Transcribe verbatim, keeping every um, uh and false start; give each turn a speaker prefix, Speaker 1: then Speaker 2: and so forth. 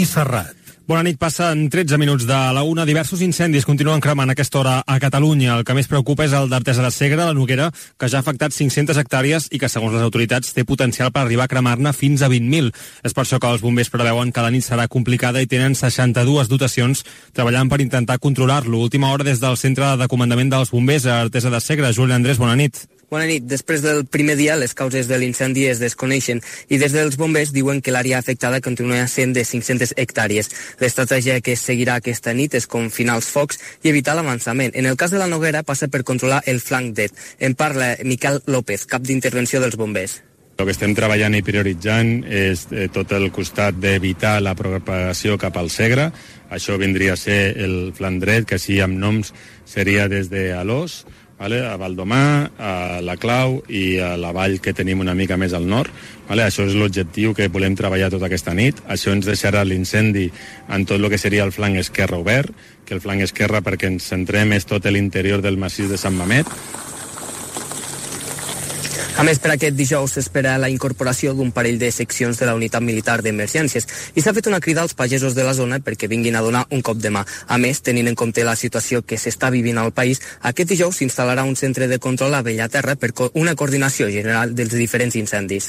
Speaker 1: Lluís Serrat.
Speaker 2: Bona nit, passen tretze minuts de la una. Diversos incendis continuen cremant a aquesta hora a Catalunya. El que més preocupa és el d'Artesa de Segre, la Noguera, que ja ha afectat cinc-centes hectàrees i que, segons les autoritats, té potencial per arribar a cremar-ne fins a vint mil. És per això que els bombers preveuen que la nit serà complicada i tenen seixanta-dues dotacions treballant per intentar controlar-lo. Última hora des del centre de comandament dels bombers a Artesa de Segre. Julián Andrés, bona nit.
Speaker 3: Bona nit. Després del primer dia, les causes de l'incendi es desconeixen i des dels bombers diuen que l'àrea afectada continua sent de cinc-centes hectàrees. L'estratègia que es seguirà aquesta nit és confinar els focs i evitar l'avançament. En el cas de la Noguera passa per controlar el flanc dret. En parla Miquel López, cap d'intervenció dels bombers.
Speaker 4: El que estem treballant i prioritzant és eh, tot el costat d'evitar la propagació cap al Segre. Això vindria a ser el flanc dret, que així amb noms seria des d'Alòs, vale? A Valdomar, a la Clau i a la vall que tenim una mica més al nord. Vale? Això és l'objectiu que volem treballar tota aquesta nit. Això ens deixarà l'incendi en tot el que seria el flanc esquerre obert, que el flanc esquerre, perquè ens centrem, és tot l'interior del massís de Sant Mamet.
Speaker 3: A més, per aquest dijous s'espera la incorporació d'un parell de seccions de la unitat militar d'emergències i s'ha fet una crida als pagesos de la zona perquè vinguin a donar un cop de mà. A més, tenint en compte la situació que s'està vivint al país, aquest dijous s'instal·larà un centre de control a Bellaterra per una coordinació general dels diferents incendis.